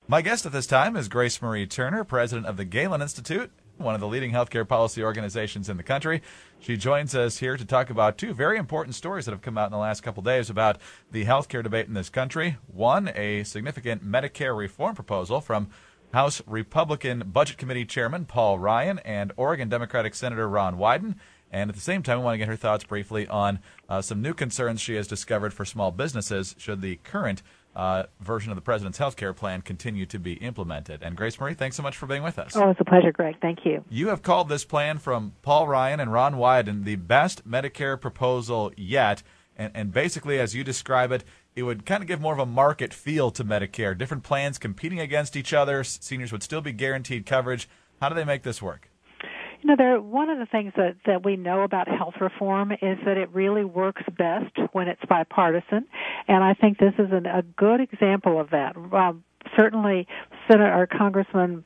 My guest at this time is Grace Marie Turner, president of the Galen Institute, one of the leading healthcare policy organizations in the country. She joins us here to talk about two very important stories that have come out in the last couple of days about the healthcare debate in this country. One, a significant Medicare reform proposal from House Republican Budget Committee Chairman Paul Ryan and Oregon Democratic Senator Ron Wyden. And at the same time, we want to get her thoughts briefly on some new concerns she has discovered for small businesses should the current version of the president's health care plan continue to be implemented. And Grace Marie, thanks so much for being with us. Oh, it's a pleasure, Greg. Thank you. You have called this plan from Paul Ryan and Ron Wyden the best Medicare proposal yet. And basically, as you describe it, it would kind of give more of a market feel to Medicare. Different plans competing against each other. Seniors would still be guaranteed coverage. How do they make this work? You know, one of the things that we know about health reform is that it really works best when it's bipartisan, and I think this is a good example of that. Certainly, Congressman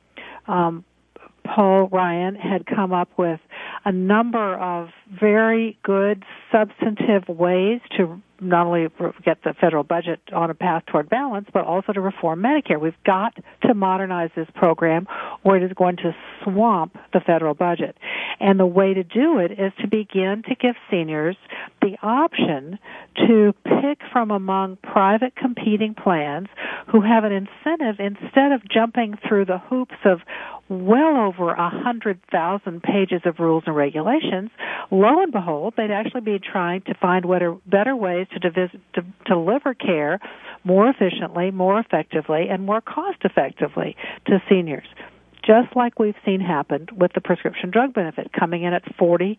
Paul Ryan had come up with a number of very good substantive ways to not only get the federal budget on a path toward balance, but also to reform Medicare. We've got to modernize this program or it is going to swamp the federal budget. And the way to do it is to begin to give seniors the option to pick from among private competing plans who have an incentive instead of jumping through the hoops of well over 100,000 pages of rules and regulations. Lo and behold, they'd actually be trying to find better ways to deliver care more efficiently, more effectively, and more cost-effectively to seniors, just like we've seen happen with the prescription drug benefit coming in at 47%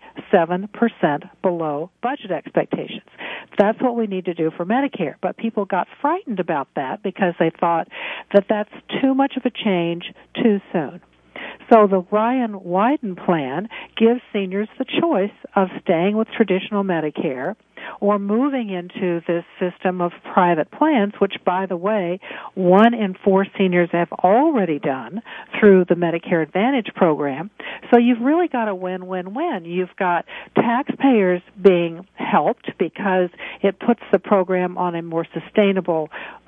below budget expectations. That's what we need to do for Medicare. But people got frightened about that because they thought that that's too much of a change too soon. So the Ryan-Wyden plan gives seniors the choice of staying with traditional Medicare or moving into this system of private plans, which, by the way, 1 in 4 seniors have already done through the Medicare Advantage program. So you've really got a win-win-win. You've got taxpayers being helped because it puts the program on a more sustainable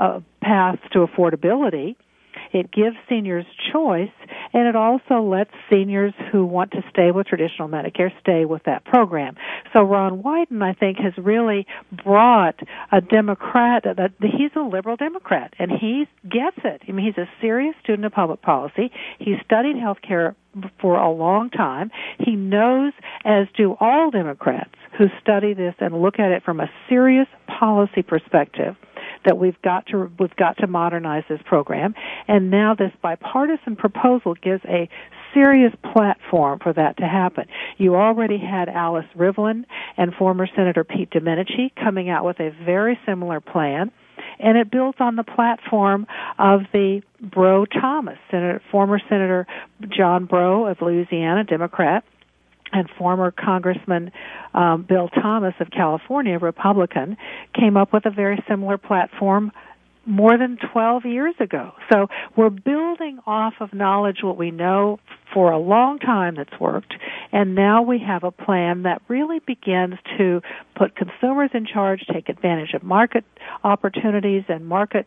path to affordability. It gives seniors choice, and it also lets seniors who want to stay with traditional Medicare stay with that program. So Ron Wyden, I think, has really brought a Democrat. He's a liberal Democrat, and he gets it. I mean, he's a serious student of public policy. He's studied health care for a long time. He knows, as do all Democrats who study this and look at it from a serious policy perspective, that we've got to modernize this program. And now this bipartisan proposal gives a serious platform for that to happen. You already had Alice Rivlin and former Senator Pete Domenici coming out with a very similar plan, and it builds on the platform of the Breaux-Thomas, former Senator John Breaux of Louisiana, Democrat, and former Congressman Bill Thomas of California, Republican, came up with a very similar platform more than 12 years ago. So we're building off of knowledge, what we know for a long time that's worked, and now we have a plan that really begins to put consumers in charge, take advantage of market opportunities and market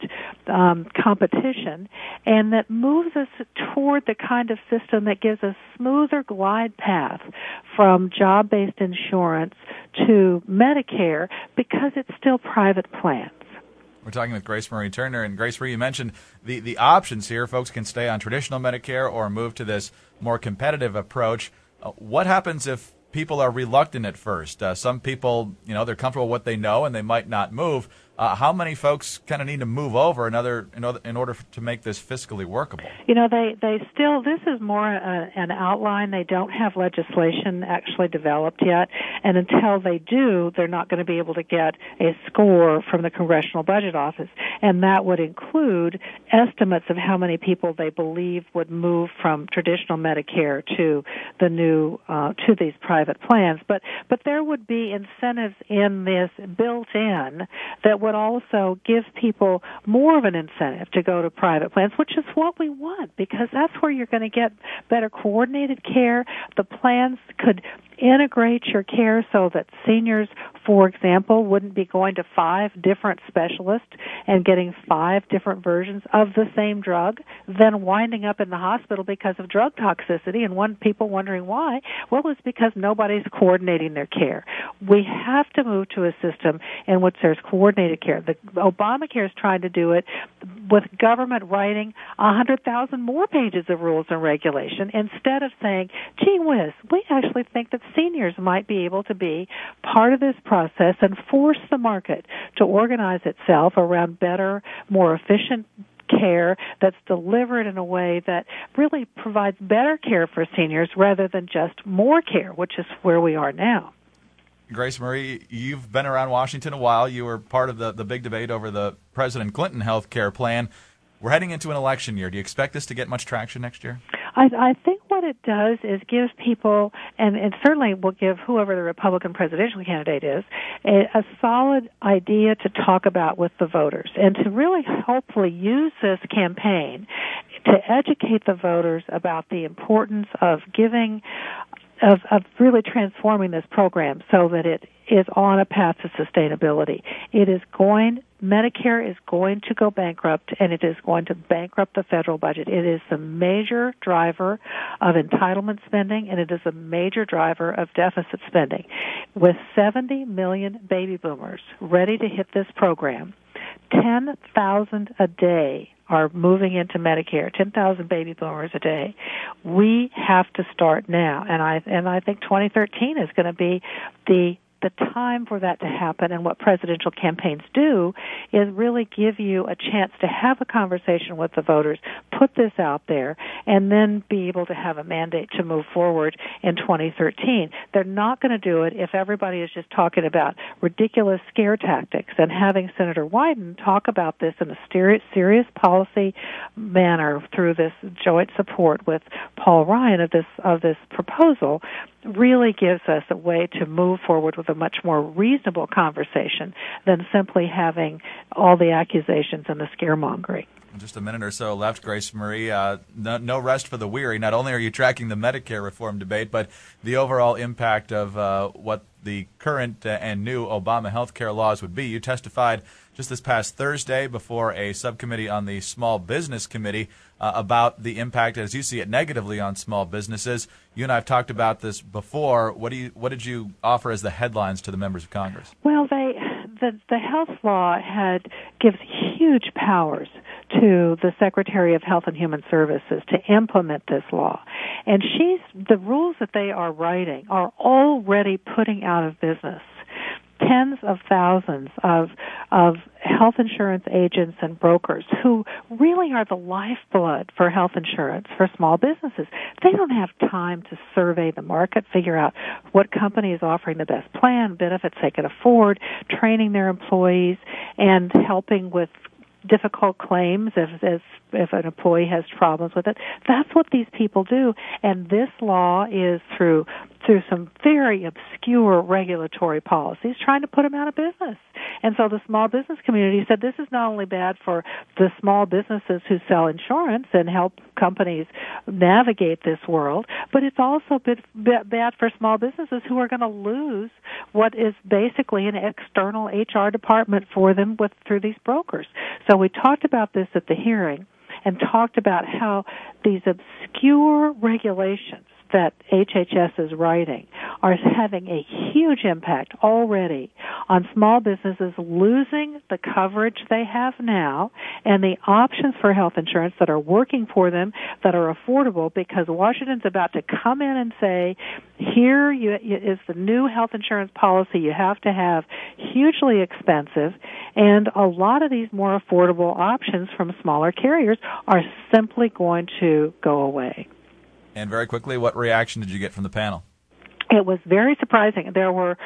competition, and that moves us toward the kind of system that gives a smoother glide path from job-based insurance to Medicare because it's still private plans. We're talking with Grace Marie Turner. And Grace Marie, you mentioned the options here. Folks can stay on traditional Medicare or move to this more competitive approach. What happens if people are reluctant at first? Some people, they're comfortable with what they know and they might not move. How many folks kind of need to move over in order to make this fiscally workable? They still, this is more an outline. They don't have legislation actually developed yet, and until they do, they're not going to be able to get a score from the Congressional Budget Office, and that would include estimates of how many people they believe would move from traditional Medicare to the new to these private plans. But there would be incentives in this built in that would also give people more of an incentive to go to private plans, which is what we want, because that's where you're going to get better coordinated care. The plans could integrate your care so that seniors, for example, wouldn't be going to 5 different specialists and getting 5 different versions of the same drug, then winding up in the hospital because of drug toxicity, and people wondering why. Well, it's because nobody's coordinating their care. We have to move to a system in which there's coordinated care. The Obamacare is trying to do it with government writing 100,000 more pages of rules and regulation instead of saying, gee whiz, we actually think that seniors might be able to be part of this process and force the market to organize itself around better, more efficient care that's delivered in a way that really provides better care for seniors rather than just more care, which is where we are now. Grace Marie, you've been around Washington a while. You were part of the big debate over the President Clinton health care plan. We're heading into an election year. Do you expect this to get much traction next year? I think what it does is give people, and it certainly will give whoever the Republican presidential candidate is, a solid idea to talk about with the voters and to really hopefully use this campaign to educate the voters about the importance of giving of really transforming this program so that it is on a path to sustainability. Medicare is going to go bankrupt, and it is going to bankrupt the federal budget. It is the major driver of entitlement spending, and it is a major driver of deficit spending. With 70 million baby boomers ready to hit this program, 10,000 a day are moving into Medicare, 10,000 baby boomers a day. We have to start now, and I think 2013 is going to be the time for that to happen. And what presidential campaigns do is really give you a chance to have a conversation with the voters, put this out there, and then be able to have a mandate to move forward in 2013. They're not going to do it if everybody is just talking about ridiculous scare tactics, and having Senator Wyden talk about this in a serious policy manner through this joint support with Paul Ryan of this proposal really gives us a way to move forward with a much more reasonable conversation than simply having all the accusations and the scaremongering. Just a minute or so left, Grace Marie. No rest for the weary. Not only are you tracking the Medicare reform debate, but the overall impact of what the current and new Obama health care laws would be. You testified just this past Thursday before a subcommittee on the Small Business Committee about the impact, as you see it, negatively on small businesses. You and I have talked about this before. What did you offer as the headlines to the members of Congress? Well, the health law gives huge powers to the Secretary of Health and Human Services to implement this law. And the rules that they are writing are already putting out of business tens of thousands of health insurance agents and brokers who really are the lifeblood for health insurance for small businesses. They don't have time to survey the market, figure out what company is offering the best plan, benefits they can afford, training their employees, and helping with difficult claims if an employee has problems with it. That's what these people do, and this law is through some very obscure regulatory policies trying to put them out of business. And so the small business community said this is not only bad for the small businesses who sell insurance and help companies navigate this world, but it's also bad for small businesses who are going to lose what is basically an external HR department for them through these brokers. So we talked about this at the hearing and talked about how these obscure regulations that HHS is writing are having a huge impact already on small businesses losing the coverage they have now and the options for health insurance that are working for them that are affordable, because Washington's about to come in and say, here is the new health insurance policy you have to have, hugely expensive, and a lot of these more affordable options from smaller carriers are simply going to go away. And very quickly, what reaction did you get from the panel? It was very surprising. There were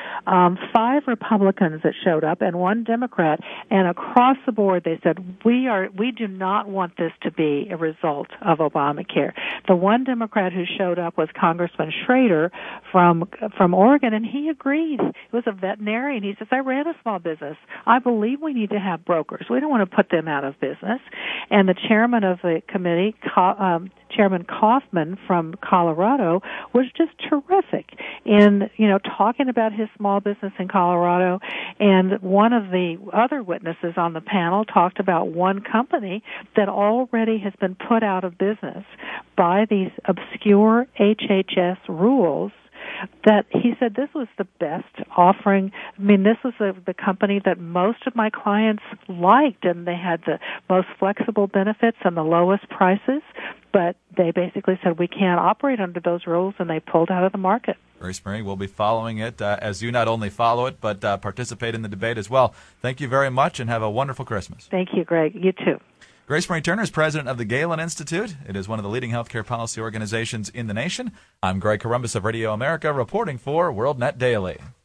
5 Republicans that showed up and 1 Democrat, and across the board they said, we do not want this to be a result of Obamacare. The 1 Democrat who showed up was Congressman Schrader from Oregon, and he agreed. He was a veterinarian. He says, I ran a small business. I believe we need to have brokers. We don't want to put them out of business. And the chairman of the committee, Chairman Kaufman from Colorado was just terrific in, talking about his small business in Colorado. And one of the other witnesses on the panel talked about one company that already has been put out of business by these obscure HHS rules, that he said this was the best offering. I mean, this was the company that most of my clients liked, and they had the most flexible benefits and the lowest prices, but they basically said we can't operate under those rules, and they pulled out of the market. Grace Marie, we'll be following it as you not only follow it, but participate in the debate as well. Thank you very much, and have a wonderful Christmas. Thank you, Greg. You too. Grace Marie Turner is president of the Galen Institute. It is one of the leading healthcare policy organizations in the nation. I'm Greg Corombos of Radio America, reporting for WorldNet Daily.